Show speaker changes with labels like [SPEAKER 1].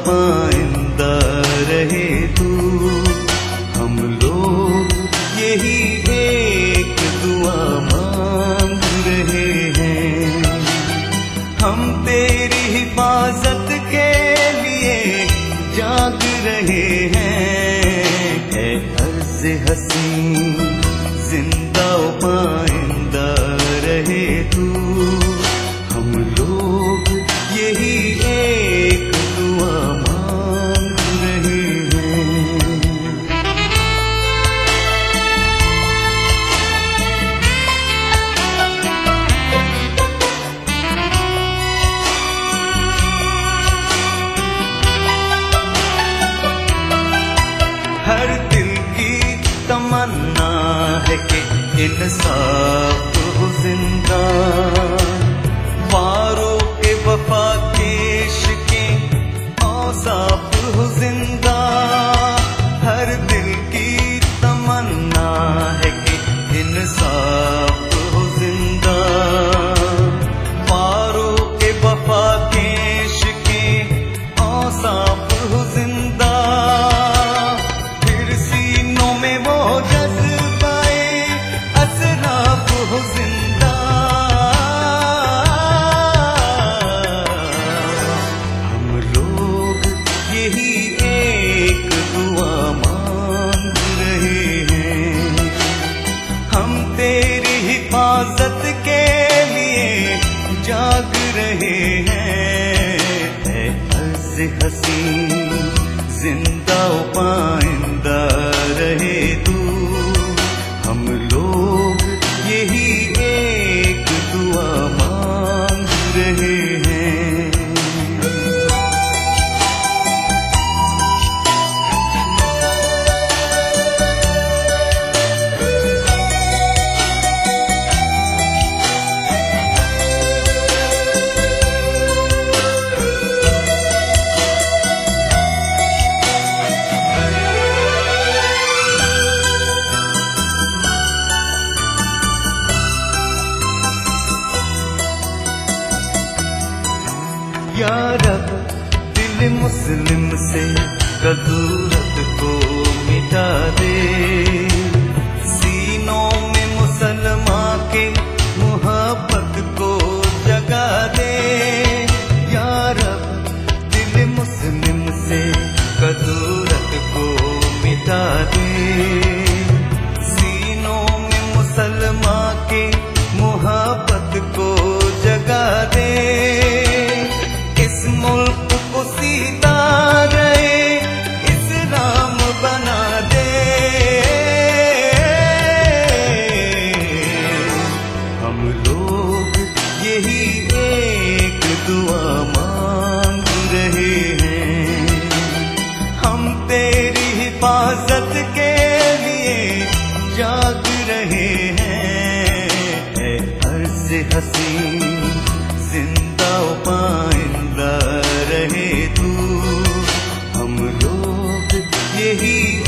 [SPEAKER 1] पाइंदा रहे तू। हम लोग यही एक दुआ मांग रहे हैं। हम तेरी हिफाजत के लिए जाग रहे हैं। है अर्ज़ हसीं जिंदा पाइंदा रहे तू। हम लोग यही एक दुआ मांग रहे हैं। हर दिल की तमन्ना है कि इंसाफ हो जिंदा। वारों के वफा के इश्क़ औसाफ हो जिंदा। हर दिल की तमन्ना है कि इंसाफ हो जिंदा। वारों के वफा के इश्क़ औसाफ हो जिंदा। फिर सीनों में वो जज्बाए असराफ हो जिंदा। हम लोग यही एक दुआ मांग रहे हैं। हम तेरी हिफाजत के लिए जाग रहे हैं। है अर्ज़ हसीं जिंदा पाइंदा रहे तू। हम लोग यही एक दुआ मांग रहे हैं। या रब दिल मुस्लिम से कदूरत को मिटा दे। सीनों में मुसलमान के मोहब्बत को जगा दे। या रब दिल मुस्लिम से कदूरत को मिटा दे। सीनों में मुसलमान के मोहब्बत को जगा दे। इस मुल्क को सीधा रहे इस्लाम बना दे। हम लोग यही एक दुआ मांग रहे हैं। हम तेरी हिफाजत के लिए जाग रहे हैं। है अर्ज़ हसीं जिंदा पाइंदा रहे तू। हम लोग यही